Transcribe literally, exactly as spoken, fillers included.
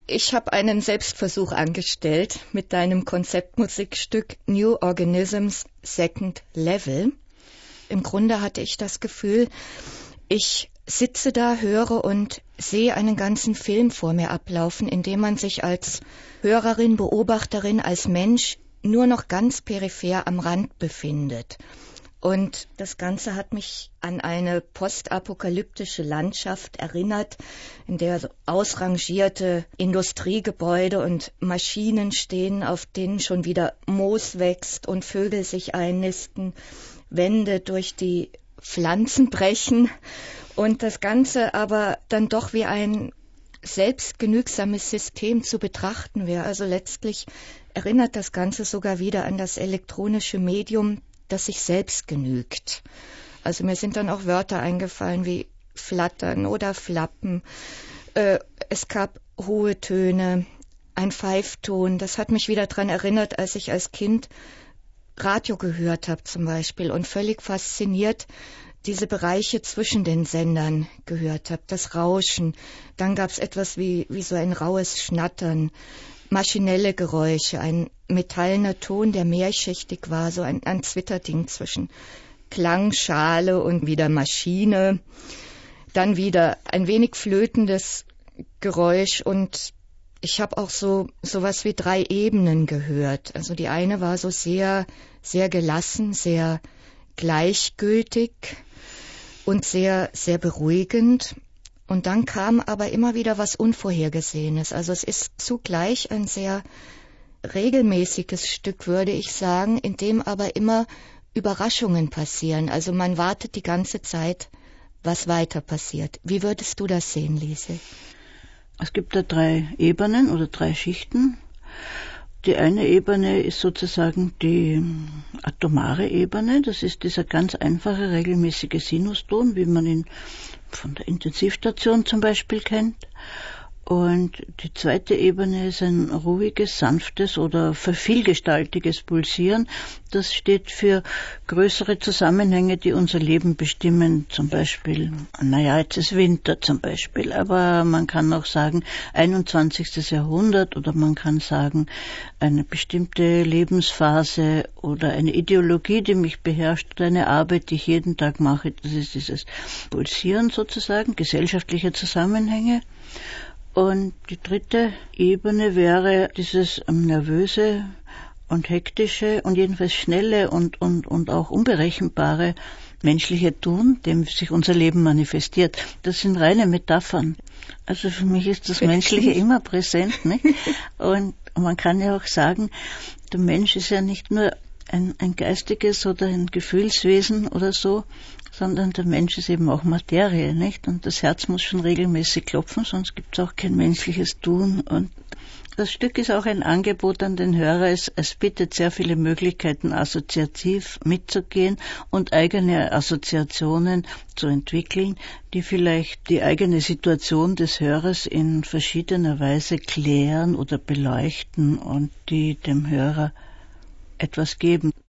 Ich habe einen Selbstversuch angestellt mit deinem Konzeptmusikstück New Organisms Second Level. Im Grunde hatte ich das Gefühl, ich sitze da, höre und sehe einen ganzen Film vor mir ablaufen, in dem man sich als Hörerin, Beobachterin, als Mensch nur noch ganz peripher am Rand befindet. Und das Ganze hat mich an eine postapokalyptische Landschaft erinnert, in der so ausrangierte Industriegebäude und Maschinen stehen, auf denen schon wieder Moos wächst und Vögel sich einnisten, Wände durch die Pflanzen brechen und das Ganze aber dann doch wie ein selbstgenügsames System zu betrachten wäre. Also letztlich erinnert das Ganze sogar wieder an das elektronische Medium, das sich selbst genügt. Also mir sind dann auch Wörter eingefallen wie flattern oder flappen. Äh, es gab hohe Töne, ein Pfeifton. Das hat mich wieder daran erinnert, als ich als Kind Radio gehört habe zum Beispiel und völlig fasziniert diese Bereiche zwischen den Sendern gehört habe. Das Rauschen. Dann gab es etwas wie, wie so ein raues Schnattern. Maschinelle Geräusche, ein metallener Ton, der mehrschichtig war, so ein, ein Zwitterding zwischen Klangschale und wieder Maschine. Dann wieder ein wenig flötendes Geräusch und ich habe auch so sowas wie drei Ebenen gehört. Also die eine war so sehr, sehr gelassen, sehr gleichgültig und sehr, sehr beruhigend. Und dann kam aber immer wieder was Unvorhergesehenes. Also es ist zugleich ein sehr regelmäßiges Stück, würde ich sagen, in dem aber immer Überraschungen passieren. Also man wartet die ganze Zeit, was weiter passiert. Wie würdest du das sehen, Lise? Es gibt da drei Ebenen oder drei Schichten. Die eine Ebene ist sozusagen die atomare Ebene. Das ist dieser ganz einfache, regelmäßige Sinuston, wie man ihn von der Intensivstation zum Beispiel kennt. Und die zweite Ebene ist ein ruhiges, sanftes oder vervielgestaltiges Pulsieren. Das steht für größere Zusammenhänge, die unser Leben bestimmen. Zum Beispiel, naja, jetzt ist Winter zum Beispiel, aber man kann auch sagen einundzwanzigstes Jahrhundert oder man kann sagen eine bestimmte Lebensphase oder eine Ideologie, die mich beherrscht oder eine Arbeit, die ich jeden Tag mache. Das ist dieses Pulsieren sozusagen, gesellschaftliche Zusammenhänge. Und die dritte Ebene wäre dieses nervöse und hektische und jedenfalls schnelle und, und, und auch unberechenbare menschliche Tun, dem sich unser Leben manifestiert. Das sind reine Metaphern. Also für mich ist das Menschliche immer präsent, nicht? Und man kann ja auch sagen, der Mensch ist ja nicht nur ein, ein geistiges oder ein Gefühlswesen oder so, sondern der Mensch ist eben auch Materie, nicht? Und das Herz muss schon regelmäßig klopfen, sonst gibt es auch kein menschliches Tun. Und das Stück ist auch ein Angebot an den Hörer. Es, es bietet sehr viele Möglichkeiten, assoziativ mitzugehen und eigene Assoziationen zu entwickeln, die vielleicht die eigene Situation des Hörers in verschiedener Weise klären oder beleuchten und die dem Hörer etwas geben.